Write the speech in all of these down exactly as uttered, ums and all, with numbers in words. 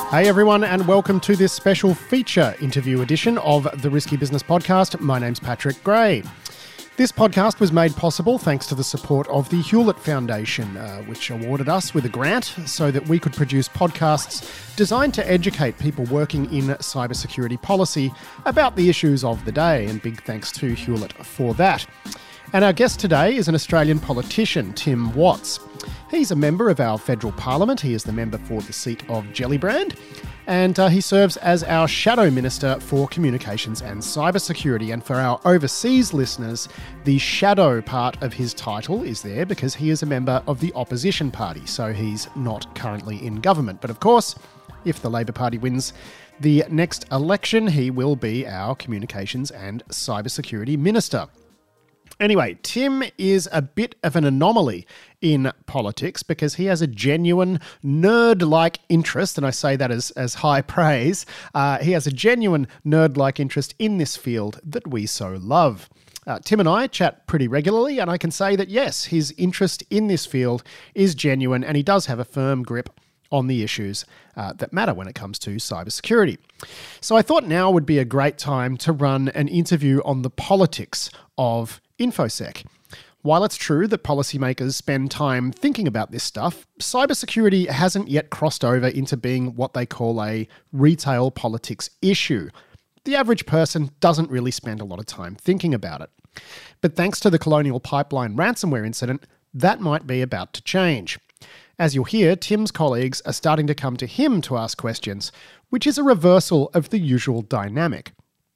Hey everyone, and welcome to this special feature interview edition of the Risky Business Podcast. My name's Patrick Gray. This podcast was made possible thanks to the support of the Hewlett Foundation, uh, which awarded us with a grant so that we could produce podcasts designed to educate people working in cybersecurity policy about the issues of the day, and big thanks to Hewlett for that. And our guest today is an Australian politician, Tim Watts. He's a member of our federal parliament. He is the member for the seat of Gellibrand, and uh, he serves as our Shadow Minister for Communications and Cybersecurity. And for our overseas listeners, the shadow part of his title is there because he is a member of the opposition party, so he's not currently in government. But of course, if the Labor Party wins the next election, he will be our Communications and Cybersecurity Minister. Anyway, Tim is a bit of an anomaly in politics because he has a genuine nerd-like interest, and I say that as, as high praise. Uh, he has a genuine nerd-like interest in this field that we so love. Uh, Tim and I chat pretty regularly, and I can say that yes, his interest in this field is genuine, and he does have a firm grip on the issues uh, that matter when it comes to cybersecurity. So I thought now would be a great time to run an interview on the politics of InfoSec. While it's true that policymakers spend time thinking about this stuff, cybersecurity hasn't yet crossed over into being what they call a retail politics issue. The average person doesn't really spend a lot of time thinking about it. But thanks to the Colonial Pipeline ransomware incident, that might be about to change. As you'll hear, Tim's colleagues are starting to come to him to ask questions, which is a reversal of the usual dynamic.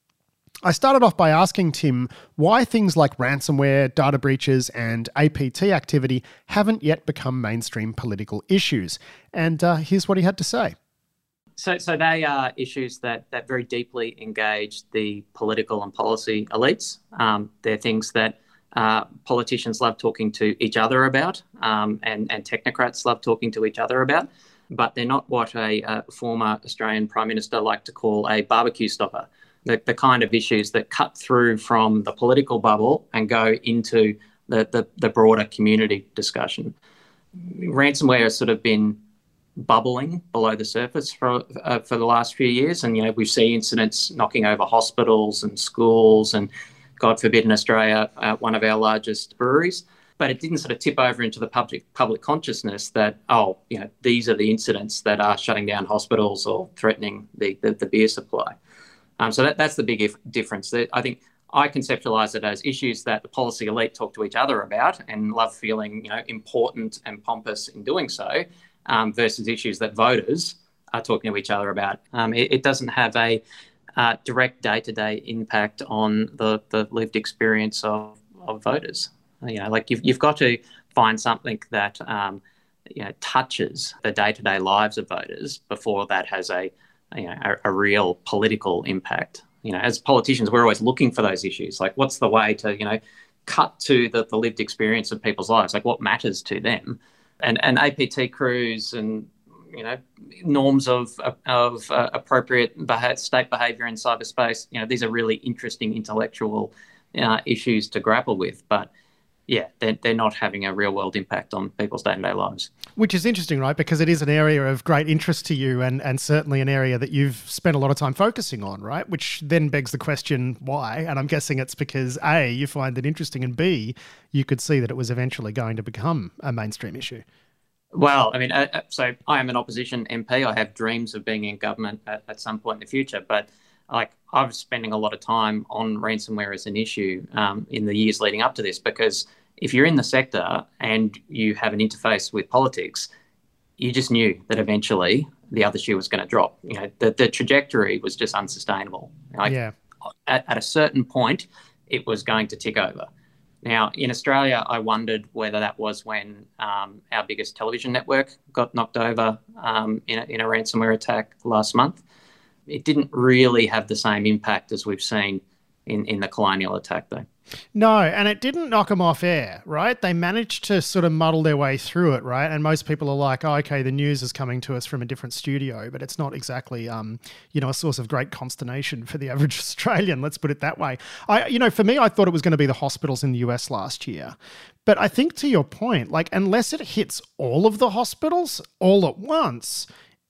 I started off by asking Tim why things like ransomware, data breaches, and A P T activity haven't yet become mainstream political issues. And uh, here's what he had to say. So, so they are issues that, that very deeply engage the political and policy elites. Um, they're things that uh, politicians love talking to each other about, um, and, and technocrats love talking to each other about. But they're not what a, a former Australian Prime Minister liked to call a barbecue stopper. The, the kind of issues that cut through from the political bubble and go into the, the, the broader community discussion. Ransomware has sort of been bubbling below the surface for uh, for the last few years, and you know we see incidents knocking over hospitals and schools, and God forbid in Australia, uh, one of our largest breweries. But it didn't sort of tip over into the public public consciousness that oh, you know these are the incidents that are shutting down hospitals or threatening the the, the beer supply. Um, so that, that's the big if, difference. I think I conceptualise it as issues that the policy elite talk to each other about and love feeling, you know, important and pompous in doing so, um, versus issues that voters are talking to each other about. Um, it, it doesn't have a uh, direct day-to-day impact on the, the lived experience of, of voters. You know, like you've you've got to find something that um, you know touches the day-to-day lives of voters before that has a You know, a, a real political impact. You know, as politicians, we're always looking for those issues. Like, what's the way to, you know, cut to the, the lived experience of people's lives? Like, what matters to them? And and A P T crews and, you know, norms of of uh, appropriate beha- state behaviour in cyberspace. You know, these are really interesting intellectual uh, issues to grapple with. But yeah, they're, they're not having a real world impact on people's day-to-day lives. Which is interesting, right? Because it is an area of great interest to you, and, and certainly an area that you've spent a lot of time focusing on, right? Which then begs the question, why? And I'm guessing it's because A, you find it interesting, and B, you could see that it was eventually going to become a mainstream issue. Well, I mean, uh, so I am an opposition M P. I have dreams of being in government at, at some point in the future, but like I was spending a lot of time on ransomware as an issue um, in the years leading up to this, because if you're in the sector and you have an interface with politics, you just knew that eventually the other shoe was going to drop. You know, the, the trajectory was just unsustainable. Like, yeah. At, at a certain point, it was going to tick over. Now, in Australia, I wondered whether that was when um, our biggest television network got knocked over um, in, a, in a ransomware attack last month. It didn't really have the same impact as we've seen in, in the Colonial attack, though. No, and it didn't knock them off air, right? They managed to sort of muddle their way through it, right? And most people are like, oh, okay, the news is coming to us from a different studio, but it's not exactly, um, you know, a source of great consternation for the average Australian, let's put it that way. I, you know, for me, I thought it was going to be the hospitals in the U S last year. But I think to your point, like, unless it hits all of the hospitals all at once,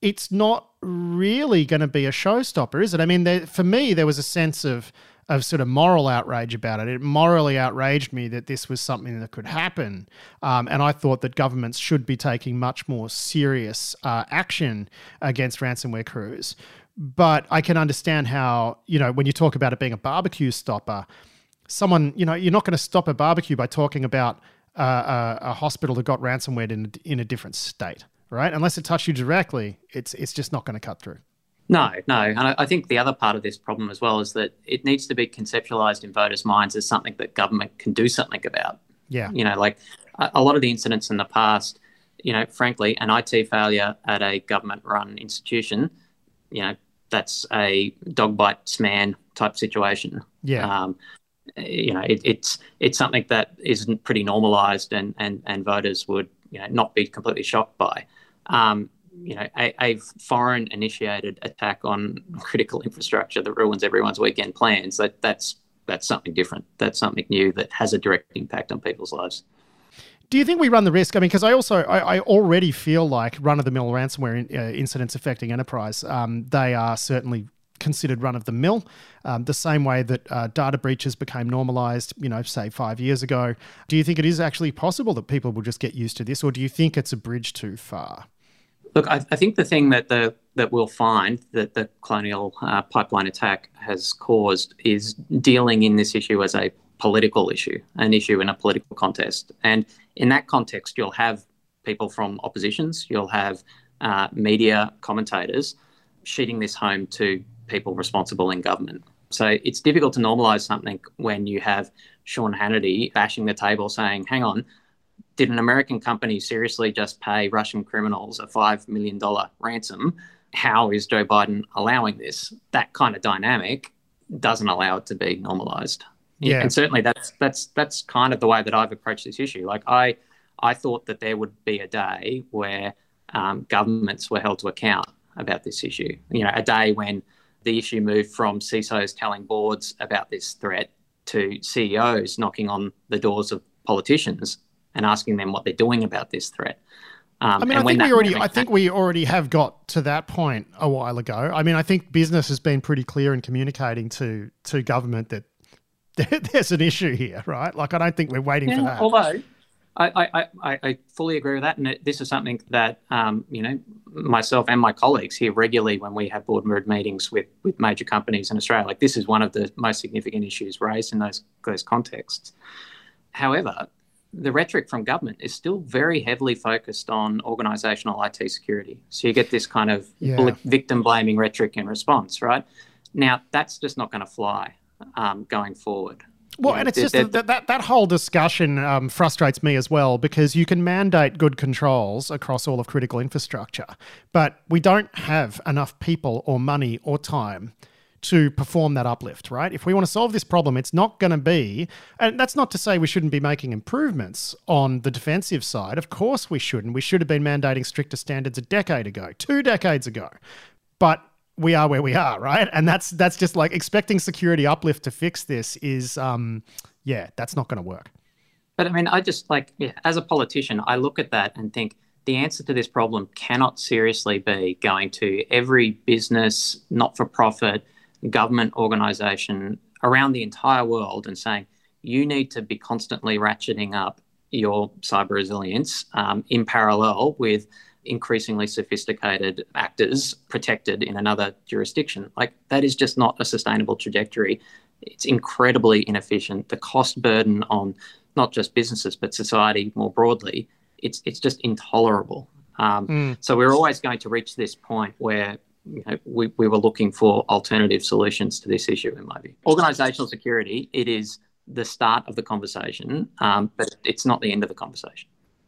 it's not really going to be a showstopper, is it? I mean, there, for me, there was a sense of of sort of moral outrage about it. It morally outraged me that this was something that could happen. Um, and I thought that governments should be taking much more serious uh, action against ransomware crews. But I can understand how, you know, when you talk about it being a barbecue stopper, someone, you know, you're not going to stop a barbecue by talking about uh, a, a hospital that got ransomware in, in a different state, right? Unless it touched you directly, it's it's just not going to cut through. No, no. And I, I think the other part of this problem as well is that it needs to be conceptualised in voters' minds as something that government can do something about. Yeah. You know, like a, a lot of the incidents in the past, you know, frankly, an I T failure at a government-run institution, you know, that's a dog bites man type situation. Yeah. Um, you know, it, it's it's something that isn't pretty normalised and, and, and voters would, you know, not be completely shocked by. Um, you know, a, a foreign-initiated attack on critical infrastructure that ruins everyone's weekend plans, that that's that's something different. That's something new that has a direct impact on people's lives. Do you think we run the risk? I mean, because I also, I, I already feel like run-of-the-mill ransomware in, uh, incidents affecting enterprise, um, they are certainly considered run-of-the-mill, um, the same way that uh, data breaches became normalised, you know, say five years ago. Do you think it is actually possible that people will just get used to this, or do you think it's a bridge too far? Look, I, I think the thing that the that we'll find that the Colonial uh, Pipeline attack has caused is dealing in this issue as a political issue, an issue in a political contest. And in that context, you'll have people from oppositions, you'll have uh, media commentators sheeting this home to people responsible in government. So it's difficult to normalise something when you have Sean Hannity bashing the table saying, hang on, did an American company seriously just pay Russian criminals a five million dollars ransom? How is Joe Biden allowing this? That kind of dynamic doesn't allow it to be normalised. Yeah. And certainly that's that's that's kind of the way that I've approached this issue. Like I I thought that there would be a day where um, governments were held to account about this issue. You know, a day when the issue moved from C I S Os telling boards about this threat to C E Os knocking on the doors of politicians and asking them what they're doing about this threat. Um, I mean, I think we already, I think we already have got to that point a while ago. I mean, I think business has been pretty clear in communicating to to government that there's an issue here, right? Like, I don't think we're waiting yeah, for that. Although, I, I, I, I fully agree with that, and it, this is something that um, you know, myself and my colleagues hear regularly when we have board meetings with with major companies in Australia. Like, this is one of the most significant issues raised in those those contexts. However, the rhetoric from government is still very heavily focused on organisational I T security. So you get this kind of yeah. victim blaming rhetoric in response, right? Now, that's just not going to fly um, going forward. Well, you know, and it's just that, that that whole discussion um, frustrates me as well, because you can mandate good controls across all of critical infrastructure, but we don't have enough people or money or time to perform that uplift, right? If we want to solve this problem, it's not going to be, and that's not to say we shouldn't be making improvements on the defensive side. Of course we shouldn't. We should have been mandating stricter standards a decade ago, two decades ago. But we are where we are, right? And that's that's just like expecting security uplift to fix this is, um, yeah, that's not going to work. But I mean, I just like, yeah, as a politician, I look at that and think the answer to this problem cannot seriously be going to every business, not-for-profit, government organisation around the entire world and saying, you need to be constantly ratcheting up your cyber resilience um, in parallel with increasingly sophisticated actors protected in another jurisdiction. Like, that is just not a sustainable trajectory. It's incredibly inefficient. The cost burden on not just businesses, but society more broadly, it's it's just intolerable. Um, mm. So we're always going to reach this point where you know, we, we were looking for alternative solutions to this issue, in my view. Organisational security, it is the start of the conversation, um, but it's not the end of the conversation.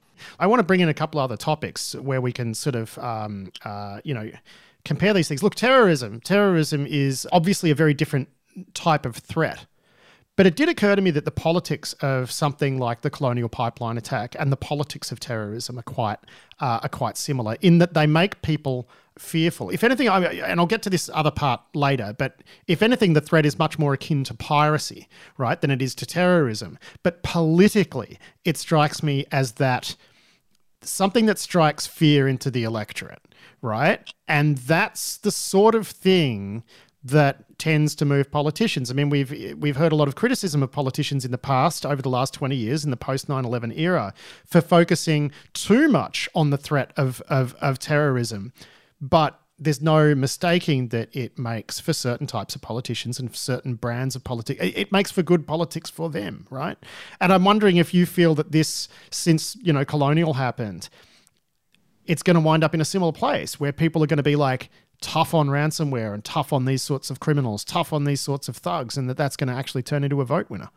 I want to bring in a couple other topics where we can sort of, um, uh, you know, compare these things. Look, terrorism. Terrorism is obviously a very different type of threat. But it did occur to me that the politics of something like the Colonial Pipeline attack and the politics of terrorism are quite uh, are quite similar in that they make people fearful. If anything, I, and I'll get to this other part later, but if anything, the threat is much more akin to piracy, right, than it is to terrorism. But politically, it strikes me as that something that strikes fear into the electorate, right? And that's the sort of thing that tends to move politicians. I mean, we've we've heard a lot of criticism of politicians in the past, over the last twenty years, in the post nine eleven era, for focusing too much on the threat of, of, of terrorism. But there's no mistaking that it makes for certain types of politicians and for certain brands of politics. It makes for good politics for them, right? And I'm wondering if you feel that this, since, you know, colonial happened, it's going to wind up in a similar place where people are going to be like tough on ransomware and tough on these sorts of criminals, tough on these sorts of thugs, and that that's going to actually turn into a vote winner.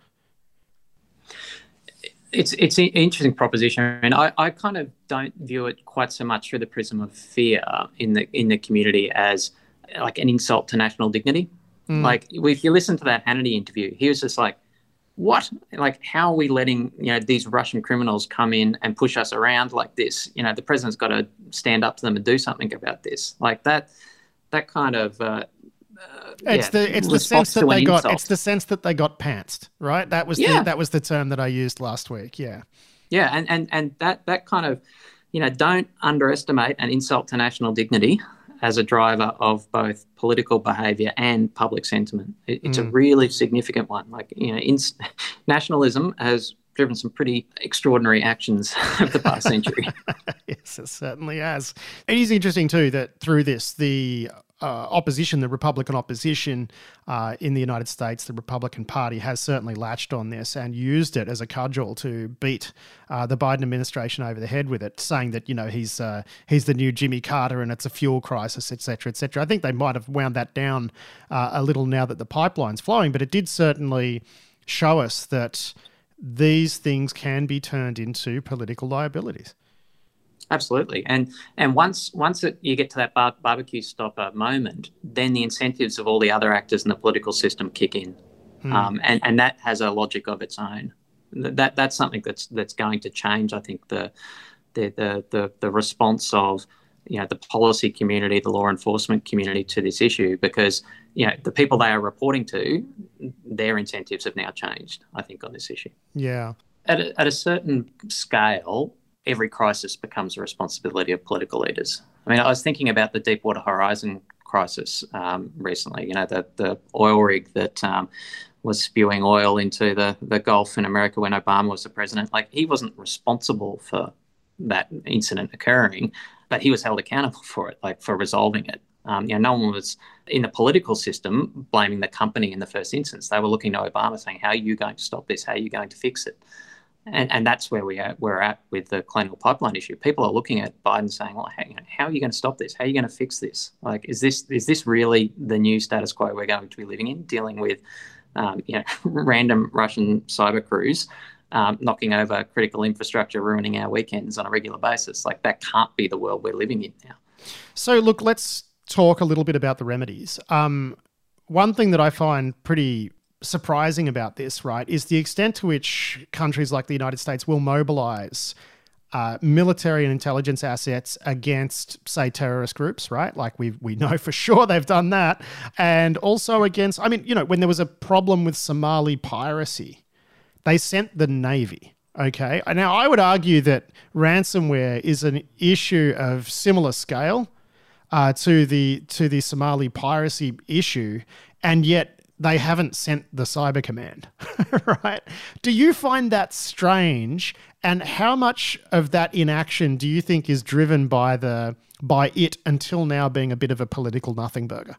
It's it's an interesting proposition, and I, I kind of don't view it quite so much through the prism of fear in the in the community as like an insult to national dignity. Mm. Like if you listen to that Hannity interview, he was just like, "What? Like how are we letting you know these Russian criminals come in and push us around like this? You know, the president's got to stand up to them and do something about this." Like that that kind of. Uh, Uh, it's yeah, the it's the sense that they got insult. it's the sense that they got pantsed, right? That was yeah. the, that was the term that I used last week. Yeah, yeah, and and and that that kind of, you know, don't underestimate an insult to national dignity as a driver of both political behaviour and public sentiment. It, it's mm. a really significant one. Like you know, in, nationalism has driven some pretty extraordinary actions of the past century. Yes, it certainly has. It is interesting too that through this the. Uh, opposition, the Republican opposition uh, in the United States, the Republican Party has certainly latched on this and used it as a cudgel to beat uh, the Biden administration over the head with it, saying that, you know, he's uh, he's the new Jimmy Carter and it's a fuel crisis, et cetera, et cetera. I think they might have wound that down uh, a little now that the pipeline's flowing, but it did certainly show us that these things can be turned into political liabilities. Absolutely, and and once once it, you get to that bar- barbecue stopper moment, then the incentives of all the other actors in the political system kick in, mm. um, and and that has a logic of its own. That that's something that's that's going to change. I think the the the the, the response of you know the policy community, the law enforcement community to this issue, because you know the people they are reporting to, their incentives have now changed. I think on this issue. Yeah, at a, at a certain scale. Every crisis becomes a responsibility of political leaders. I mean, I was thinking about the Deepwater Horizon crisis um, recently, you know, the, the oil rig that um, was spewing oil into the, the Gulf in America when Obama was the president. Like, he wasn't responsible for that incident occurring, but he was held accountable for it, like for resolving it. Um, you know, no one was in the political system blaming the company in the first instance. They were looking to Obama saying, how are you going to stop this? How are you going to fix it? And, and that's where we are, we're at with the Colonial Pipeline issue. People are looking at Biden saying, well, how, you know, how are you going to stop this? How are you going to fix this? Like, is this is this really the new status quo we're going to be living in, dealing with um, you know, random Russian cyber crews um, knocking over critical infrastructure, ruining our weekends on a regular basis? Like, that can't be the world we're living in now. So, look, let's talk a little bit about the remedies. Um, one thing that I find pretty surprising about this, right, is the extent to which countries like the United States will mobilize uh, military and intelligence assets against, say, terrorist groups, right? Like we we know for sure they've done that. And also against, I mean, you know, when there was a problem with Somali piracy, they sent the Navy, okay? Now, I would argue that ransomware is an issue of similar scale uh, to the to the Somali piracy issue, and yet they haven't sent the Cyber Command, right? Do you find that strange? And how much of that inaction do you think is driven by the by it until now being a bit of a political nothing burger?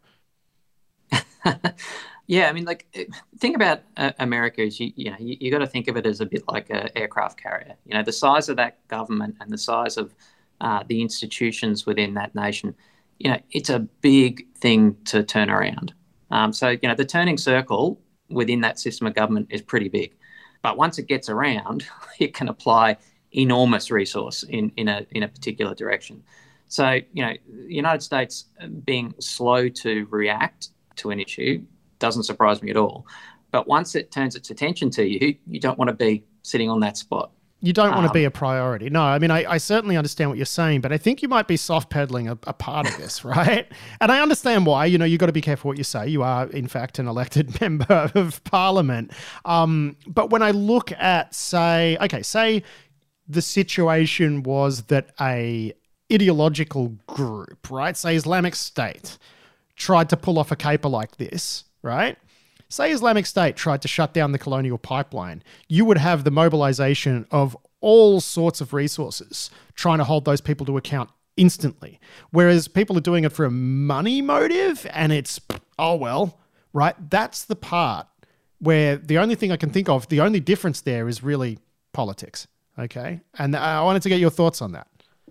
Yeah, I mean, like, think about uh, America is you, you know you, you got to think of it as a bit like an aircraft carrier. You know, the size of that government and the size of uh, the institutions within that nation. You know, it's a big thing to turn around. Um, so, you know, the turning circle within that system of government is pretty big. But once it gets around, it can apply enormous resource in, in, a, in a particular direction. So, you know, the United States being slow to react to an issue doesn't surprise me at all. But once it turns its attention to you, you don't want to be sitting on that spot. You don't want um, to be a priority. No, I mean, I, I certainly understand what you're saying, but I think you might be soft pedaling a, a part of this, right? And I understand why. You know, you've got to be careful what you say. You are, in fact, an elected member of Parliament. Um, but when I look at, say, okay, say the situation was that a ideological group, right, say Islamic State, tried to pull off a caper like this, right? Say Islamic State tried to shut down the colonial pipeline, you would have the mobilization of all sorts of resources trying to hold those people to account instantly. Whereas people are doing it for a money motive and it's, oh, well, right? That's the part where the only thing I can think of, the only difference there is really politics, okay? And I wanted to get your thoughts on that.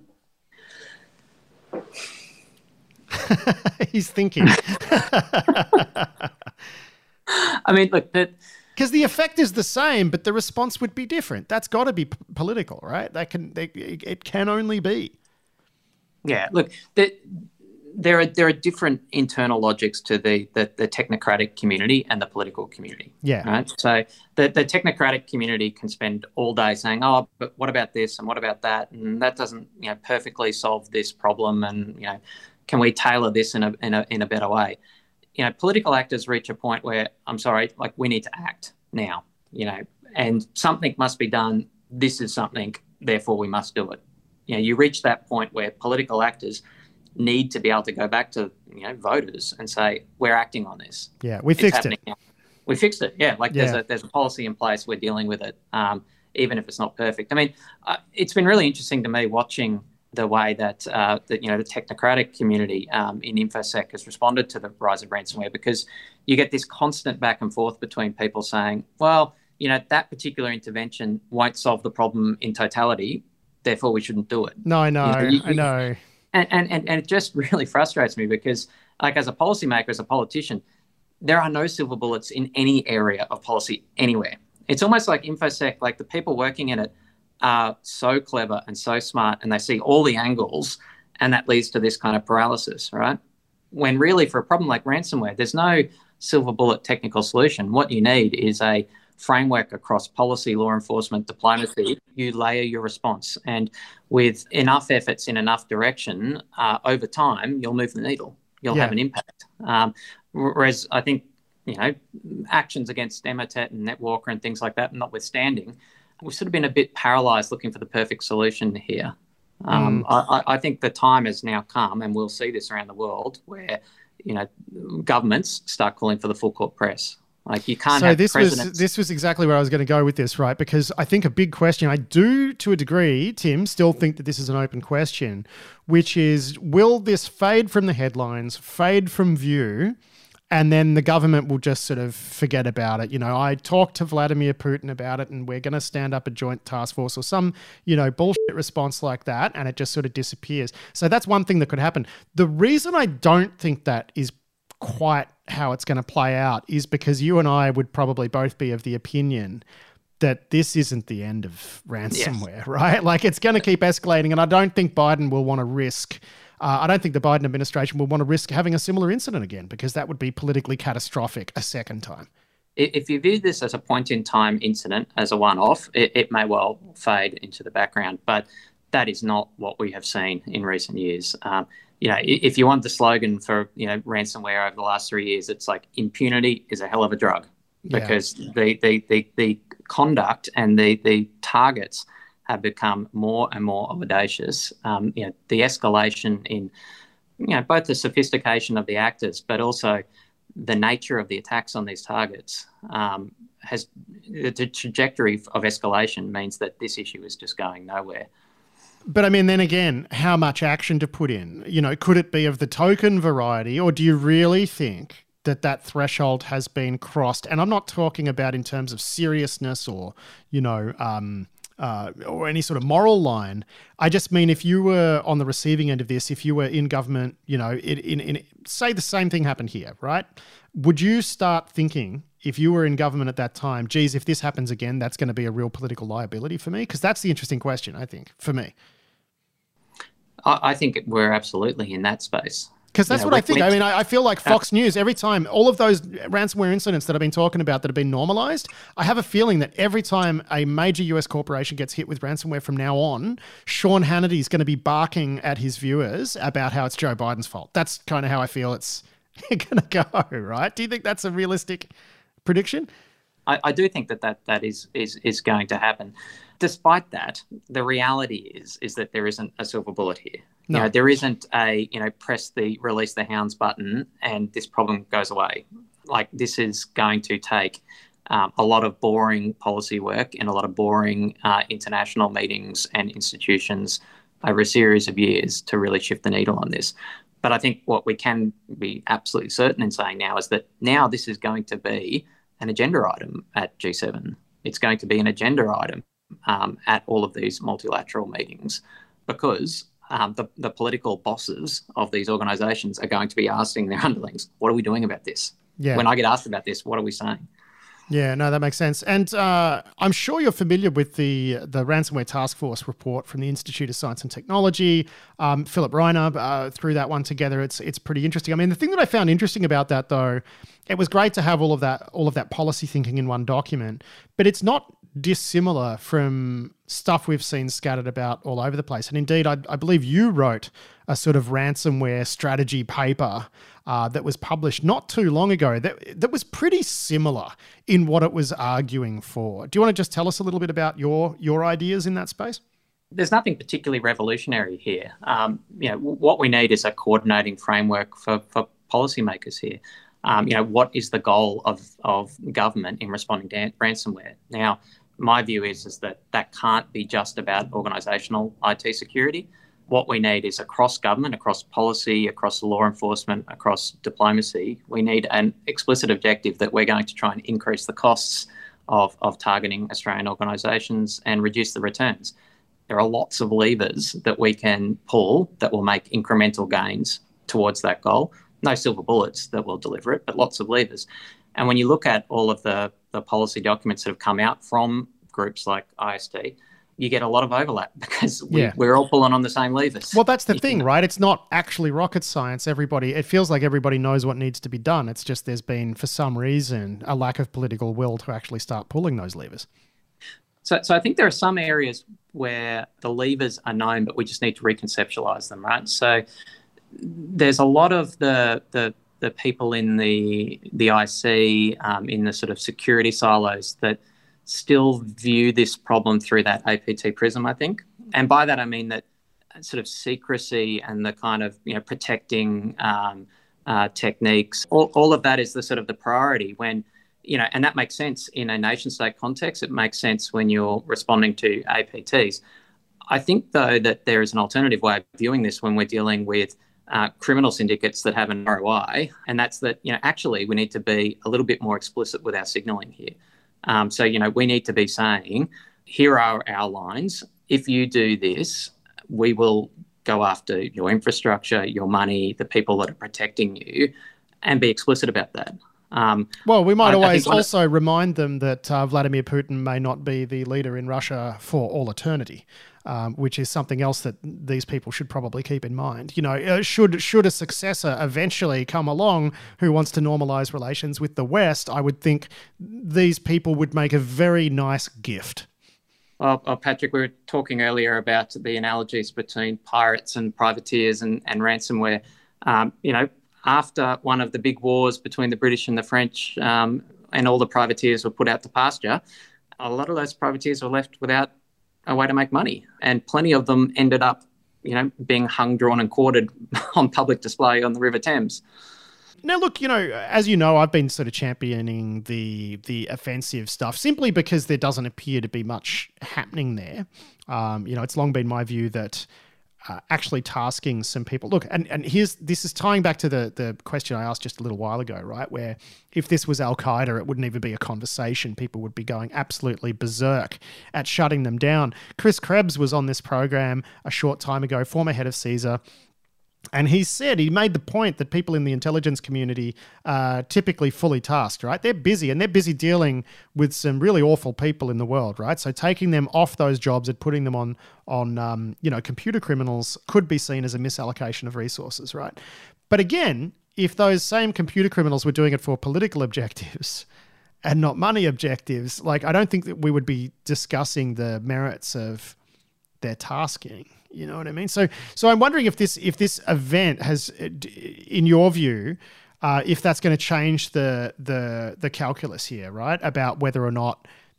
He's thinking. I mean, look, that because the effect is the same, but the response would be different. That's got to be p- political, right? That can, they, it can only be. Yeah, look, the, there are there are different internal logics to the, the the technocratic community and the political community. Yeah. Right. So the the technocratic community can spend all day saying, "Oh, but what about this and what about that?" And that doesn't, you know, perfectly solve this problem. And, you know, can we tailor this in a in a in a better way? You know, political actors reach a point where, I'm sorry, like, we need to act now. You know, and something must be done. This is something, therefore we must do it. You know, you reach that point where political actors need to be able to go back to, you know, voters and say, we're acting on this. Yeah, we fixed it. Now. We fixed it. Yeah, like yeah. there's a there's a policy in place. We're dealing with it, um, even if it's not perfect. I mean, uh, it's been really interesting to me watching the way that, uh, that you know, the technocratic community um, in InfoSec has responded to the rise of ransomware, because you get this constant back and forth between people saying, well, you know, that particular intervention won't solve the problem in totality, therefore we shouldn't do it. No, I know, you know you, I know. And, and, and, and it just really frustrates me because, like, as a policymaker, as a politician, there are no silver bullets in any area of policy anywhere. It's almost like InfoSec, like the people working in it are so clever and so smart, and they see all the angles, and that leads to this kind of paralysis, right? When really, for a problem like ransomware, there's no silver bullet technical solution. What you need is a framework across policy, law enforcement, diplomacy. You layer your response, and with enough efforts in enough direction, uh, over time, you'll move the needle. You'll yeah. have an impact. Um, whereas I think, you know, actions against Emotet and NetWalker and things like that notwithstanding, we've sort of been a bit paralysed looking for the perfect solution here. Um, mm. I, I think the time has now come, and we'll see this around the world, where, you know, governments start calling for the full court press. Like, you can't so have this presidents. was this was exactly where I was going to go with this, right? Because I think a big question, I do to a degree, Tim, still think that this is an open question, which is, will this fade from the headlines, fade from view, and then the government will just sort of forget about it? You know, I talked to Vladimir Putin about it, and we're going to stand up a joint task force or some, you know, bullshit response like that, and it just sort of disappears. So that's one thing that could happen. The reason I don't think that is quite how it's going to play out is because you and I would probably both be of the opinion that this isn't the end of ransomware, yes. right? Like, it's going to keep escalating, and I don't think Biden will want to risk Uh, I don't think the Biden administration will want to risk having a similar incident again, because that would be politically catastrophic a second time. If you view this as a point-in-time incident, as a one-off, it, it may well fade into the background, but that is not what we have seen in recent years. Um, you know, if you want the slogan for, you know, ransomware over the last three years, it's like, impunity is a hell of a drug, because yeah. the, the, the, the conduct and the, the targets have become more and more audacious. Um, you know, the escalation in, you know, both the sophistication of the actors, but also the nature of the attacks on these targets, um, has the trajectory of escalation means that this issue is just going nowhere. But I mean, then again, how much action to put in? You know, could it be of the token variety, or do you really think that that threshold has been crossed? And I'm not talking about in terms of seriousness or, you know, um, Uh, or any sort of moral line. I just mean, if you were on the receiving end of this, if you were in government, you know, in, in, in say the same thing happened here, right? Would you start thinking, if you were in government at that time, geez, if this happens again, that's going to be a real political liability for me? Because that's the interesting question, I think, for me. I, I think we're absolutely in that space. Because that's you know, what I think. I mean, I, I feel like Fox News, every time, all of those ransomware incidents that I've been talking about that have been normalized, I have a feeling that every time a major U S corporation gets hit with ransomware from now on, Sean Hannity is going to be barking at his viewers about how it's Joe Biden's fault. That's kind of how I feel it's going to go, right? Do you think that's a realistic prediction? I, I do think that that, that is, is, is going to happen. despite that, the reality is is that there isn't a silver bullet here. No. You know, there isn't a, you know, press the release the hounds button and this problem goes away. Like, this is going to take um, a lot of boring policy work and a lot of boring uh, international meetings and institutions over a series of years to really shift the needle on this. But I think what we can be absolutely certain in saying now is that now this is going to be an agenda item at G seven. It's going to be an agenda item um, at all of these multilateral meetings, because um, the, the political bosses of these organisations are going to be asking their underlings, what are we doing about this? Yeah. When I get asked about this, what are we saying? Yeah, no, that makes sense. And uh, I'm sure you're familiar with the the Ransomware Task Force report from the Institute of Science and Technology. Um, Philip Reiner uh, threw that one together. It's it's pretty interesting. I mean, the thing that I found interesting about that, though, it was great to have all of that all of that policy thinking in one document, but it's not dissimilar from stuff we've seen scattered about all over the place. And indeed, I, I believe you wrote a sort of ransomware strategy paper uh, that was published not too long ago that, that was pretty similar in what it was arguing for. Do you want to just tell us a little bit about your your ideas in that space? There's nothing particularly revolutionary here. Um, you know, what we need is a coordinating framework for, for policymakers here. Um, you know, what is the goal of, of government in responding to ransomware? Now, my view is, is that that can't be just about organisational I T security. What we need is across government, across policy, across law enforcement, across diplomacy, we need an explicit objective that we're going to try and increase the costs of, of targeting Australian organisations and reduce the returns. There are lots of levers that we can pull that will make incremental gains towards that goal. No silver bullets that will deliver it, but lots of levers. And when you look at all of the, the policy documents that have come out from groups like I S T, you get a lot of overlap because we, yeah. we're all pulling on the same levers. Well, that's the thing, right? It's not actually rocket science. Everybody, it feels like everybody knows what needs to be done. It's just there's been, for some reason, a lack of political will to actually start pulling those levers. So, so I think there are some areas where the levers are known, but we just need to reconceptualize them, right? So there's a lot of the the, the people in the the I C, um, in the sort of security silos that still view this problem through that A P T prism, I think. And by that, I mean that sort of secrecy and the kind of, you know, protecting um, uh, techniques, all, all of that is the sort of the priority when, you know, and that makes sense in a nation state context. It makes sense when you're responding to A P Ts. I think, though, that there is an alternative way of viewing this when we're dealing with uh, criminal syndicates that have an R O I, and that's that, you know, actually we need to be a little bit more explicit with our signalling here. Um, so, you know, we need to be saying, here are our lines. If you do this, we will go after your infrastructure, your money, the people that are protecting you, and be explicit about that. Um, well, we might I, always I also of, remind them that uh, Vladimir Putin may not be the leader in Russia for all eternity, um, which is something else that these people should probably keep in mind. You know, uh, should should a successor eventually come along who wants to normalize relations with the West, I would think these people would make a very nice gift. Well, well, Patrick, we were talking earlier about the analogies between pirates and privateers and, and ransomware. Um, you know, after one of the big wars between the British and the French, um, and all the privateers were put out to pasture, a lot of those privateers were left without a way to make money. And plenty of them ended up, you know, being hung, drawn and quartered on public display on the River Thames. Now, look, you know, as you know, I've been sort of championing the the offensive stuff simply because there doesn't appear to be much happening there. Um, you know, it's long been my view that Uh, actually tasking some people. Look, and, and here's, this is tying back to the, the question I asked just a little while ago, right? Where if this was Al-Qaeda, it wouldn't even be a conversation. People would be going absolutely berserk at shutting them down. Chris Krebs was on this program a short time ago, former head of CISA, and he said, he made the point that people in the intelligence community are typically fully tasked, right? They're busy and they're busy dealing with some really awful people in the world, right? So taking them off those jobs and putting them on, on um, you know, computer criminals could be seen as a misallocation of resources, right? But again, if those same computer criminals were doing it for political objectives and not money objectives, like I don't think that we would be discussing the merits of their tasking. You know what I mean? So, so I'm wondering if this if this event has, in your view, uh, if that's going to change the the the calculus here, right? About whether or not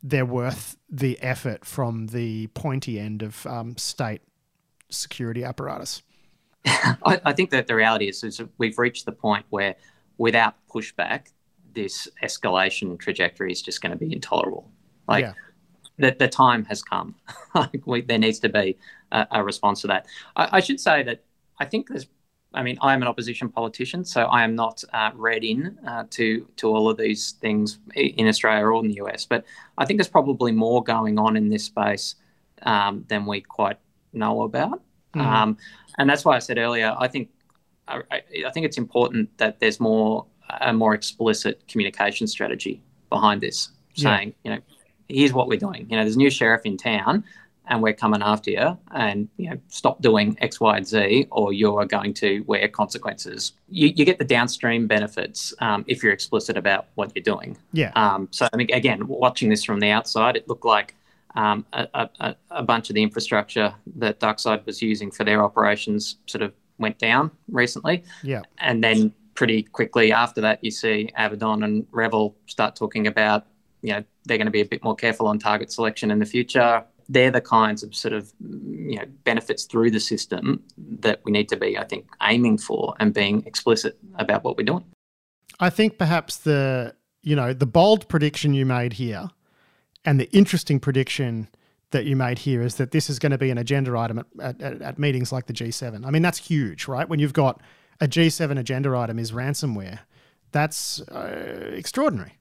they're worth the effort from the pointy end of um, state security apparatus? I, I think that the reality is, is we've reached the point where without pushback, this escalation trajectory is just going to be intolerable. Like yeah. the, the time has come. Like we, there needs to be a, a response to that. I, I should say that I think there's, I mean, I am an opposition politician, so I am not uh, read in uh, to to all of these things in Australia or in the U S. But I think there's probably more going on in this space um, than we quite know about. Mm. Um, and that's why I said earlier, I think I, I think it's important that there's more a more explicit communication strategy behind this, saying, yeah. you know, here's what we're doing. You know, there's a new sheriff in town, and we're coming after you, and you know, stop doing X, Y, and Z, or you're going to wear consequences. You, you get the downstream benefits um, if you're explicit about what you're doing. Yeah. Um, so I mean, again, watching this from the outside, it looked like um, a, a, a bunch of the infrastructure that Darkside was using for their operations sort of went down recently. Yeah. And then pretty quickly after that, you see Avedon and Revel start talking about, you know, they're going to be a bit more careful on target selection in the future. They're the kinds of sort of, you know, benefits through the system that we need to be, I think, aiming for and being explicit about what we're doing. I think perhaps the, you know, the bold prediction you made here and the interesting prediction that you made here is that this is going to be an agenda item at, at, at meetings like the G seven. I mean, that's huge, right? When you've got a G seven agenda item is ransomware, that's uh, extraordinary.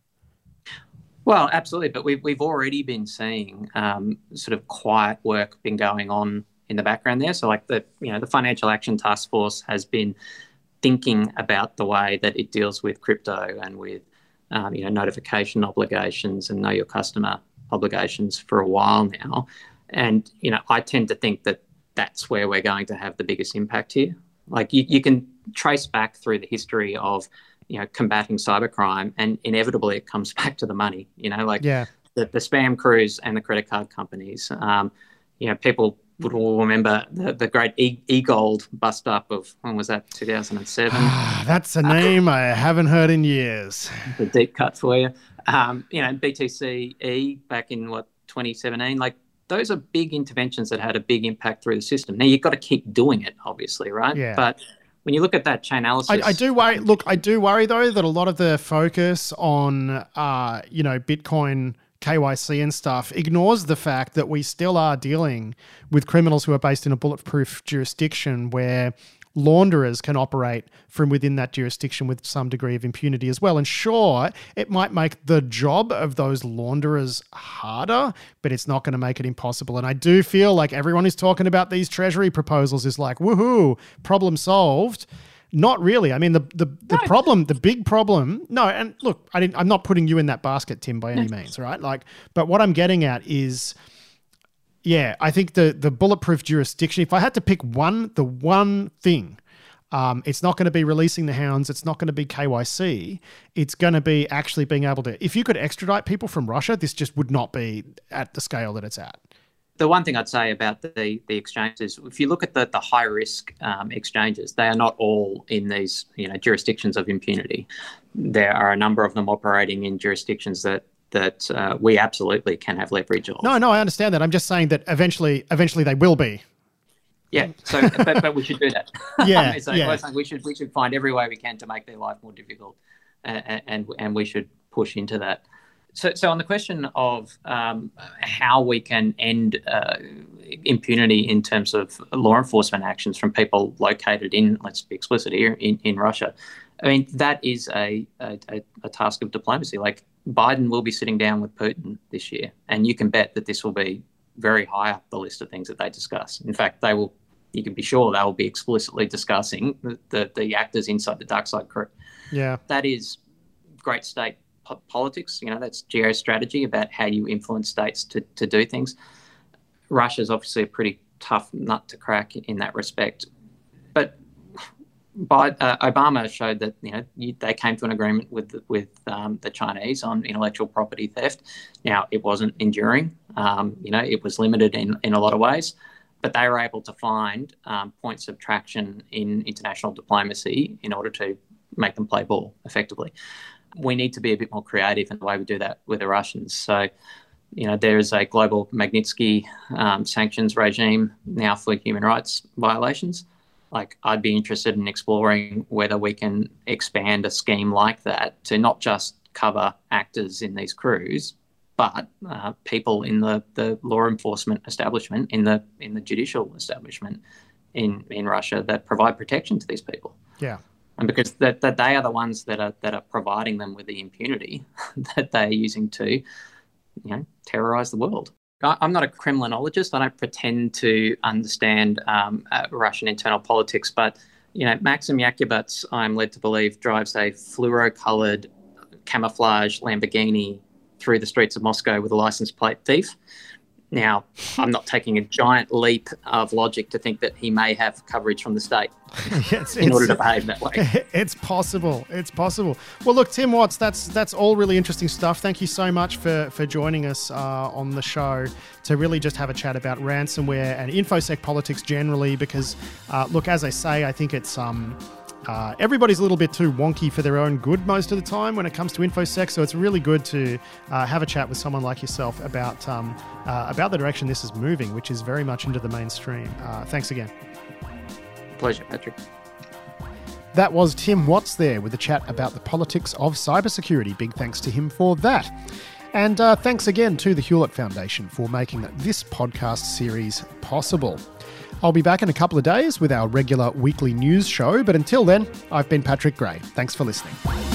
Well, absolutely, but we've we've already been seeing um, sort of quiet work been going on in the background there. So, like the you know the Financial Action Task Force has been thinking about the way that it deals with crypto and with um, you know notification obligations and know your customer obligations for a while now. And you know, I tend to think that that's where we're going to have the biggest impact here. Like you, you can trace back through the history of you know, combating cybercrime, and inevitably it comes back to the money, you know, like yeah. the, the spam crews and the credit card companies. Um, you know, people would all remember the, the great e- e-gold bust up of, when was that, two thousand seven? That's a name I haven't heard in years. The deep cut for you. Um, you know, B T C E back in, what, twenty seventeen? Like, those are big interventions that had a big impact through the system. Now, you've got to keep doing it, obviously, right? Yeah. But when you look at that Chainalysis, I, I do worry. Look, I do worry though that a lot of the focus on, uh, you know, Bitcoin K Y C and stuff ignores the fact that we still are dealing with criminals who are based in a bulletproof jurisdiction where launderers can operate from within that jurisdiction with some degree of impunity as well. And sure, it might make the job of those launderers harder, but it's not going to make it impossible. And I do feel like everyone who's talking about these Treasury proposals is like, woohoo, problem solved. Not really. I mean, the the, the no. problem, the big problem, no, and look, I didn't, I'm not putting you in that basket, Tim, by any no. means, right? Like, but what I'm getting at is, yeah, I think the the bulletproof jurisdiction, if I had to pick one, the one thing, um, it's not going to be releasing the hounds. It's not going to be K Y C. It's going to be actually being able to, if you could extradite people from Russia, this just would not be at the scale that it's at. The one thing I'd say about the, the exchanges, if you look at the, the high risk um, exchanges, they are not all in these you know jurisdictions of impunity. There are a number of them operating in jurisdictions that that uh, we absolutely can have leverage of. No, no, I understand that. I'm just saying that eventually, eventually they will be. Yeah. So, but, but we should do that. Yeah. so yeah. we should we should find every way we can to make their life more difficult, and and, and we should push into that. So, so on the question of um, how we can end uh, impunity in terms of law enforcement actions from people located in, let's be explicit here, in, in Russia, I mean, that is a, a, a task of diplomacy. Like, Biden will be sitting down with Putin this year, and you can bet that this will be very high up the list of things that they discuss. In fact, they will, you can be sure they will be explicitly discussing the, the, the actors inside the Darkside crew. Yeah. That is great state politics, you know, that's geostrategy about how you influence states to, to do things. Russia's obviously a pretty tough nut to crack in that respect. But by, uh, Obama showed that, you know, you, they came to an agreement with with um, the Chinese on intellectual property theft. Now, it wasn't enduring. Um, you know, it was limited in, in a lot of ways. But they were able to find um, points of traction in international diplomacy in order to make them play ball effectively. We need to be a bit more creative in the way we do that with the Russians. So you know, there is a global Magnitsky um, sanctions regime now for human rights violations. Like, I'd be interested in exploring whether we can expand a scheme like that to not just cover actors in these crews, but uh, people in the, the law enforcement establishment, in the in the judicial establishment in, in Russia that provide protection to these people. Yeah. And because that, that they are the ones that are that are providing them with the impunity that they are using to, you know, terrorize the world. I'm not a criminologist. I don't pretend to understand um, uh, Russian internal politics, but, you know, Maxim Yakubets, I'm led to believe, drives a fluoro-coloured camouflage Lamborghini through the streets of Moscow with a license plate thief. Now, I'm not taking a giant leap of logic to think that he may have coverage from the state it's, in it's, order to behave that way. It's possible. It's possible. Well, look, Tim Watts, that's that's all really interesting stuff. Thank you so much for, for joining us uh, on the show to really just have a chat about ransomware and InfoSec politics generally, because, uh, look, as I say, I think it's... um. Uh, everybody's a little bit too wonky for their own good most of the time when it comes to InfoSec, so it's really good to uh, have a chat with someone like yourself about um, uh, about the direction this is moving, which is very much into the mainstream. Uh, thanks again. Pleasure, Patrick. That was Tim Watts there with a chat about the politics of cybersecurity. Big thanks to him for that. And uh, thanks again to the Hewlett Foundation for making this podcast series possible. I'll be back in a couple of days with our regular weekly news show, but until then, I've been Patrick Gray. Thanks for listening.